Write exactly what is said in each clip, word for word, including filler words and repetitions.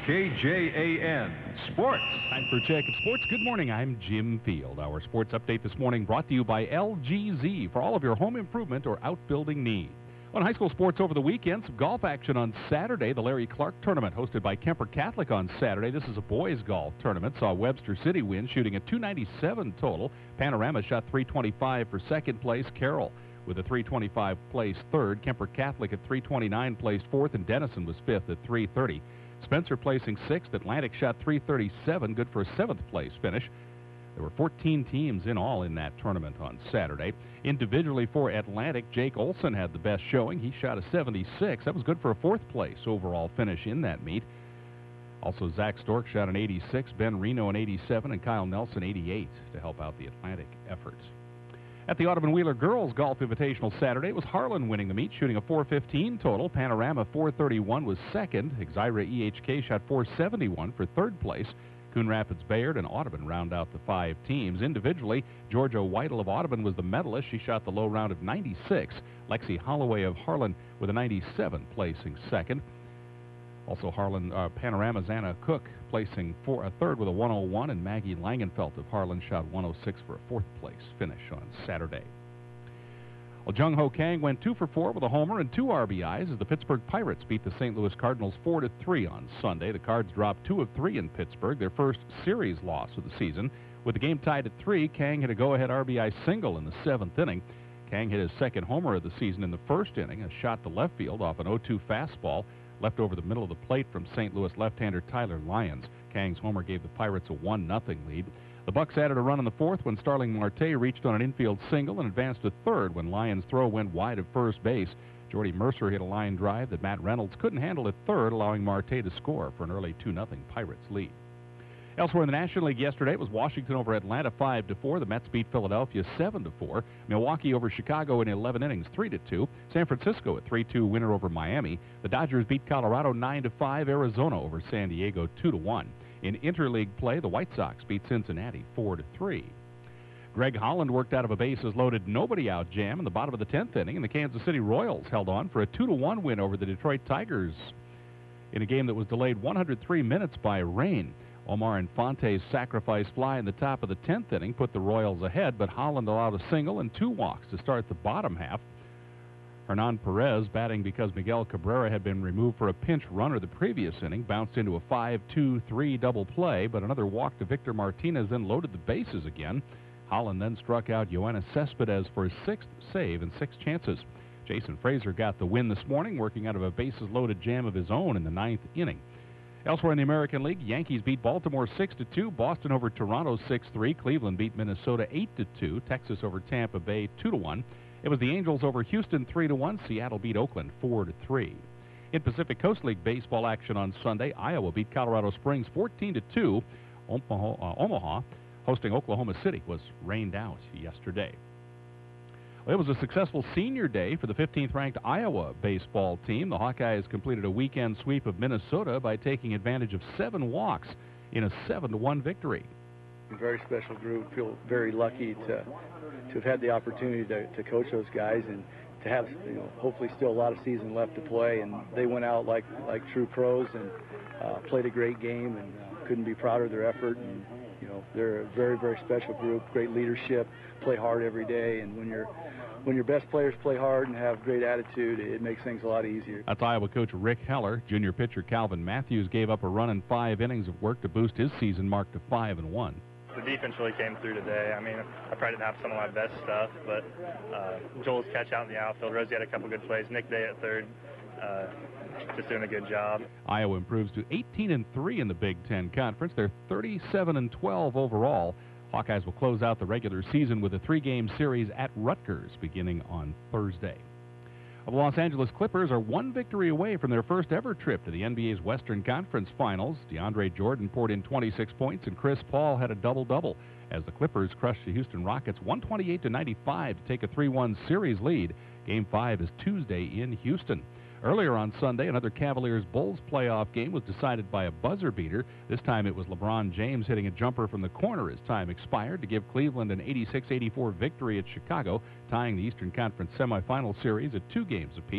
K J A N Sports. Time for Check of Sports. Good morning. I'm Jim Field. Our sports update this morning brought to you by L G Z for all of your home improvement or outbuilding needs. On high school sports over the weekend, some golf action on Saturday. The Larry Clark Tournament hosted by Kemper Catholic on Saturday. This is a boys golf tournament. Saw Webster City win, shooting a two ninety-seven total. Panorama shot three twenty-five for second place. Carroll with a three twenty-five placed third. Kemper Catholic at three twenty-nine placed fourth, and Denison was fifth at three thirty. Spencer placing sixth. Atlantic shot three thirty-seven, good for a seventh place finish. There were fourteen teams in all in that tournament on Saturday. Individually for Atlantic, Jake Olson had the best showing. He shot a seventy-six. That was good for a fourth place overall finish in that meet. Also, Zach Stork shot an eighty-six, Ben Reno an eighty-seven, and Kyle Nelson eighty-eight to help out the Atlantic effort. At the Audubon Wheeler Girls Golf Invitational Saturday, it was Harlan winning the meet, shooting a four fifteen total. Panorama four thirty-one was second. Exira E H K shot four seventy-one for third place. Coon Rapids Bayard and Audubon round out the five teams. Individually, Georgia Whittle of Audubon was the medalist. She shot the low round of ninety-six. Lexi Holloway of Harlan with a ninety-seven, placing second. Also, Harlan uh, Panorama's Anna Cook placing for a third with a one oh one, and Maggie Langenfeld of Harlan shot one oh six for a fourth place finish on Saturday. Well, Jung Ho Kang went two for four with a homer and two R B Is as the Pittsburgh Pirates beat the Saint Louis Cardinals four to three on Sunday. The Cards dropped two of three in Pittsburgh, their first series loss of the season. With the game tied at three, Kang hit a go-ahead R B I single in the seventh inning. Kang hit his second homer of the season in the first inning, a shot to left field off an oh two fastball left over the middle of the plate from Saint Louis left-hander Tyler Lyons. Kang's homer gave the Pirates a one nothing lead. The Bucks added a run in the fourth when Starling Marte reached on an infield single and advanced to third when Lyons' throw went wide of first base. Jordy Mercer hit a line drive that Matt Reynolds couldn't handle at third, allowing Marte to score for an early two nothing Pirates lead. Elsewhere in the National League yesterday, it was Washington over Atlanta five to four. The Mets beat Philadelphia seven to four. Milwaukee over Chicago in eleven innings three to two. San Francisco a three two winner over Miami. The Dodgers beat Colorado nine to five. Arizona over San Diego two to one. In interleague play, the White Sox beat Cincinnati four to three. Greg Holland worked out of a bases-loaded nobody-out jam in the bottom of the tenth inning, and the Kansas City Royals held on for a two to one win over the Detroit Tigers in a game that was delayed one hundred three minutes by rain. Omar Infante's sacrifice fly in the top of the tenth inning put the Royals ahead, but Holland allowed a single and two walks to start the bottom half. Hernan Perez, batting because Miguel Cabrera had been removed for a pinch runner the previous inning, bounced into a five two three double play, but another walk to Victor Martinez then loaded the bases again. Holland then struck out Yoenis Cespedes for his sixth save and six chances. Jason Frazier got the win this morning, working out of a bases-loaded jam of his own in the ninth inning. Elsewhere in the American League, Yankees beat Baltimore six to two, Boston over Toronto six three, Cleveland beat Minnesota eight to two, Texas over Tampa Bay two to one. It was the Angels over Houston three to one, Seattle beat Oakland four to three. In Pacific Coast League baseball action on Sunday, Iowa beat Colorado Springs fourteen to two. Omaha, uh, Omaha, hosting Oklahoma City, was rained out yesterday. It was a successful senior day for the fifteenth ranked Iowa baseball team. The Hawkeyes completed a weekend sweep of Minnesota by taking advantage of seven walks in a seven to one victory. A very special group. Feel very lucky to to have had the opportunity to, to coach those guys and to have, you know, hopefully still a lot of season left to play. And they went out like like true pros and uh, played a great game, and uh, couldn't be prouder of their effort. And you know, they're a very very special group. Great leadership. Play hard every day, and when you're When your best players play hard and have great attitude, it makes things a lot easier. That's Iowa coach Rick Heller. Junior pitcher Calvin Matthews gave up a run in five innings of work to boost his season mark to five and one. The defense really came through today. I mean, I probably didn't have some of my best stuff, but uh, Joel's catch out in the outfield. Rosie had a couple good plays. Nick Day at third, uh, just doing a good job. Iowa improves to eighteen and three in the Big Ten Conference. They're thirty-seven and twelve overall. Hawkeyes will close out the regular season with a three-game series at Rutgers beginning on Thursday. The Los Angeles Clippers are one victory away from their first ever trip to the N B A's Western Conference Finals. DeAndre Jordan poured in twenty-six points, and Chris Paul had a double-double as the Clippers crushed the Houston Rockets one twenty-eight to ninety-five to take a three one series lead. Game five is Tuesday in Houston. Earlier on Sunday, another Cavaliers-Bulls playoff game was decided by a buzzer beater. This time it was LeBron James hitting a jumper from the corner as time expired to give Cleveland an eighty-six eighty-four victory at Chicago, tying the Eastern Conference semifinal series at two games apiece.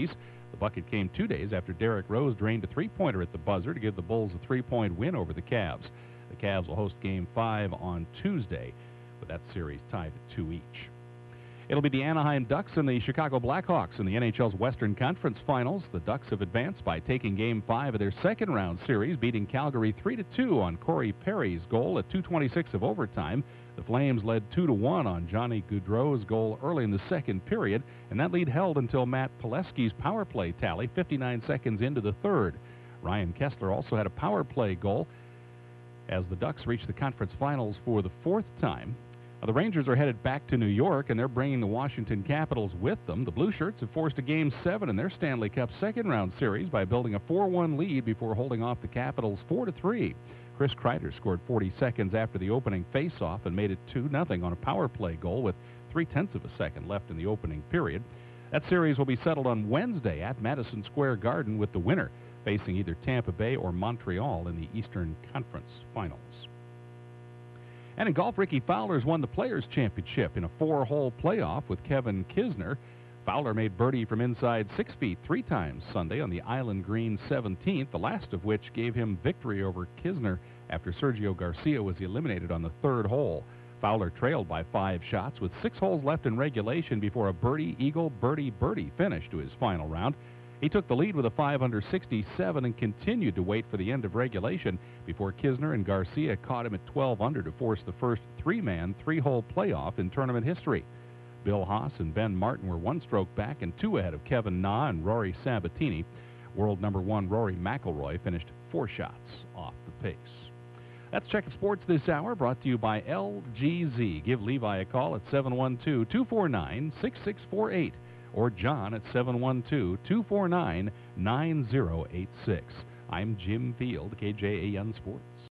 The bucket came two days after Derrick Rose drained a three-pointer at the buzzer to give the Bulls a three-point win over the Cavs. The Cavs will host Game five on Tuesday, with that series tied at two each. It'll be the Anaheim Ducks and the Chicago Blackhawks in the N H L's Western Conference Finals. The Ducks have advanced by taking Game five of their second-round series, beating Calgary three to two on Corey Perry's goal at two twenty-six of overtime. The Flames led two to one on Johnny Gaudreau's goal early in the second period, and that lead held until Matt Pileski's power play tally fifty-nine seconds into the third. Ryan Kessler also had a power play goal as the Ducks reached the conference finals for the fourth time. Now, the Rangers are headed back to New York, and they're bringing the Washington Capitals with them. The Blue Shirts have forced a Game seven in their Stanley Cup second-round series by building a four one lead before holding off the Capitals four to three. Chris Kreider scored forty seconds after the opening face-off and made it two nothing on a power play goal with three-tenths of a second left in the opening period. That series will be settled on Wednesday at Madison Square Garden, with the winner facing either Tampa Bay or Montreal in the Eastern Conference Finals. And in golf, Ricky Fowler's won the Players' Championship in a four-hole playoff with Kevin Kisner. Fowler made birdie from inside six feet three times Sunday on the Island Green seventeenth, the last of which gave him victory over Kisner after Sergio Garcia was eliminated on the third hole. Fowler trailed by five shots with six holes left in regulation before a birdie, eagle, birdie, birdie finish to his final round. He took the lead with a five under sixty-seven and continued to wait for the end of regulation before Kisner and Garcia caught him at twelve under to force the first three-man, three-hole playoff in tournament history. Bill Haas and Ben Martin were one stroke back and two ahead of Kevin Na and Rory Sabatini. World number one Rory McIlroy finished four shots off the pace. That's Checkin' Sports this hour, brought to you by L G Z. Give Levi a call at seven one two, two four nine, six six four eight. or John at seven one two, two four nine, nine zero eight six. I'm Jim Field, K J A N Sports.